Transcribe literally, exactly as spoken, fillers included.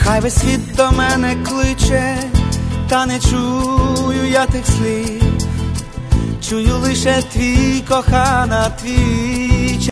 Хай весь світ до мене кличе, та не чую я тих слів. Чую лише твій, кохана, твій